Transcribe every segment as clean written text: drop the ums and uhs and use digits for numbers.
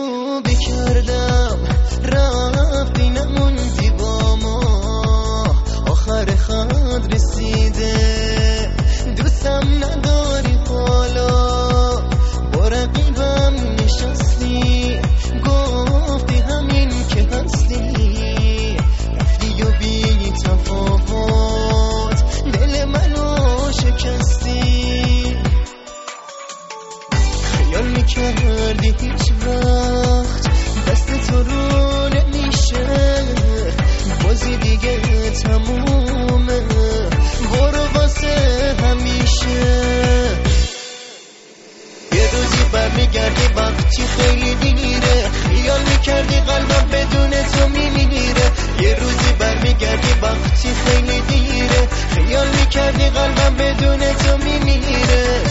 خوبی کردم رفتی نموندی با ما، آخر خط رسیده دوستم نداری حالا، با رقیبم نشستی گفتی همین که هستی، رفتی و بی تفاوت دل منو شکستی. خیال میکردی هیچ وقت دست تو رو نمیشه، بازی دیگه تمومه برو واسه همیشه. یه روزی برمیگردی وقتی خیلی دیره، خیال میکردی قلبم بدون تو میمیره. یه روزی برمیگردی وقتی خیلی دیره، خیال میکردی قلبم بدون تو میمیره.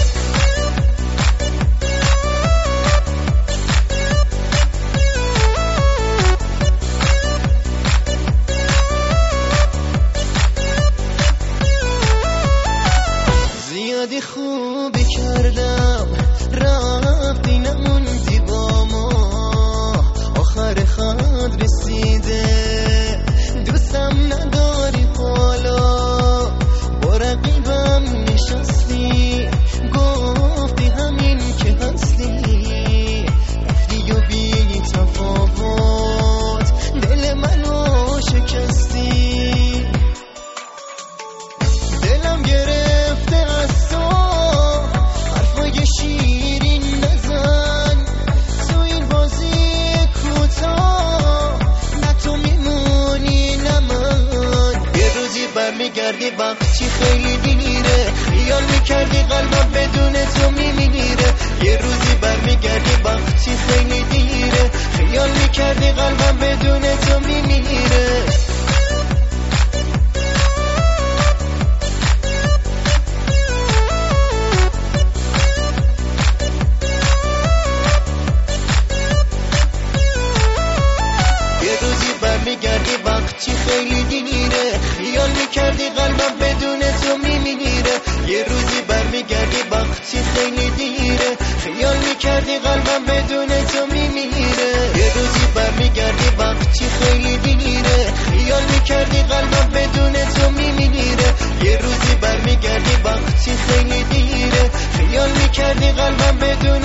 زیادی خوبی کردم رفتی نموندی با ما، آخر خط رسیده دوستم نداری حالا، با رقیبم نشستی گفتی همین که هستی، رفتی و بی تفاوت دل منو شکستی. دلم گرفته از تو حرفای شیرین نزن، تو این بازی کوتاه نه تو میمونی نه من. یه روزی برمیگردی وقتی خیلی دیره، خیال میکردی قلبم بدون تو میمیره. یه روزی برمیگردی وقتی خیلی دیره، خیال میکردی قلبم بدون تو میمیره. برمیگردی وقتی خیلی دیره، خیال میکردی قلبم بدون تو میمیره. یه روزی برمیگردی وقتی خیلی دیره، خیال میکردی قلبم بدون تو میمیره. یه روزی برمیگردی وقتی خیلی دیره، خیال میکردی قلبم بدون تو میمیره. یه روزی برمیگردی وقتی خیلی دیره، خیال میکردی قلبم بدون